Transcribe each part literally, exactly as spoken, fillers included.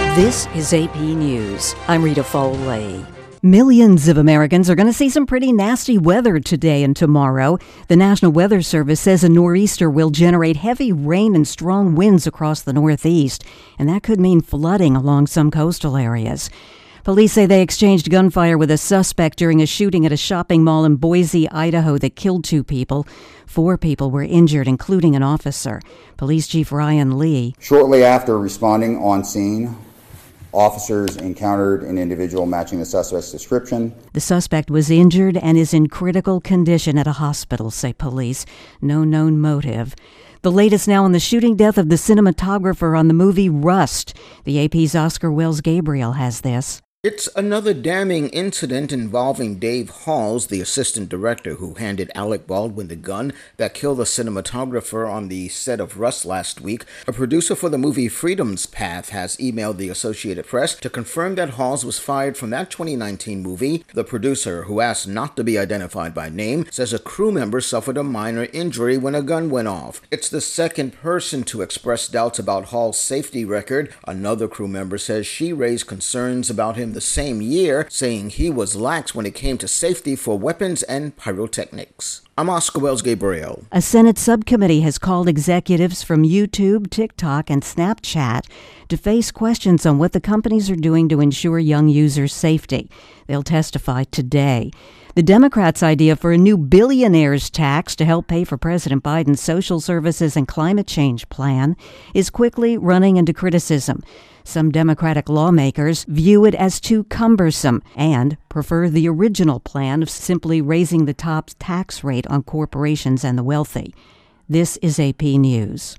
This is A P News. I'm Rita Foley. Millions of Americans are going to see some pretty nasty weather today and tomorrow. The National Weather Service says a nor'easter will generate heavy rain and strong winds across the Northeast, and that could mean flooding along some coastal areas. Police say they exchanged gunfire with a suspect during a shooting at a shopping mall in Boise, Idaho that killed two people. Four people were injured, including an officer. Police Chief Ryan Lee. Shortly after responding on scene, officers encountered an individual matching the suspect's description. The suspect was injured and is in critical condition at a hospital, say police. No known motive. The latest now on the shooting death of the cinematographer on the movie Rust. The A P's Oscar Wells Gabriel has this. It's another damning incident involving Dave Halls, the assistant director who handed Alec Baldwin the gun that killed the cinematographer on the set of Rust last week. A producer for the movie Freedom's Path has emailed the Associated Press to confirm that Halls was fired from that twenty nineteen movie. The producer, who asked not to be identified by name, says a crew member suffered a minor injury when a gun went off. It's the second person to express doubts about Hall's safety record. Another crew member says she raised concerns about him the same year, saying he was lax when it came to safety for weapons and pyrotechnics. I'm Oscar Wells Gabriel. A Senate subcommittee has called executives from YouTube, TikTok, and Snapchat to face questions on what the companies are doing to ensure young users' safety. They'll testify today. The Democrats' idea for a new billionaire's tax to help pay for President Biden's social services and climate change plan is quickly running into criticism. Some Democratic lawmakers view it as too cumbersome and prefer the original plan of simply raising the top tax rate on corporations and the wealthy. This is A P News.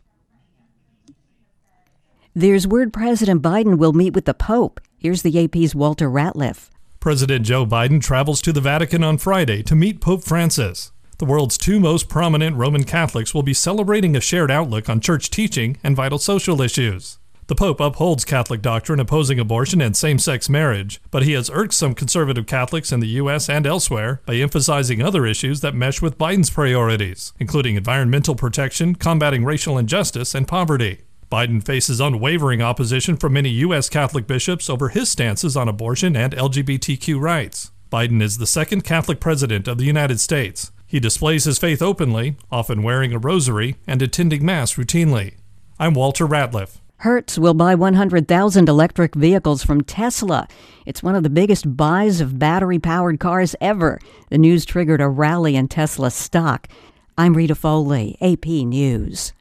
There's word President Biden will meet with the Pope. Here's the A P's Walter Ratliff. President Joe Biden travels to the Vatican on Friday to meet Pope Francis. The world's two most prominent Roman Catholics will be celebrating a shared outlook on church teaching and vital social issues. The Pope upholds Catholic doctrine opposing abortion and same-sex marriage, but he has irked some conservative Catholics in the U S and elsewhere by emphasizing other issues that mesh with Biden's priorities, including environmental protection, combating racial injustice, and poverty. Biden faces unwavering opposition from many U S Catholic bishops over his stances on abortion and L G B T Q rights. Biden is the second Catholic president of the United States. He displays his faith openly, often wearing a rosary and attending Mass routinely. I'm Walter Ratliff. Hertz will buy one hundred thousand electric vehicles from Tesla. It's one of the biggest buys of battery-powered cars ever. The news triggered a rally in Tesla stock. I'm Rita Foley, A P News.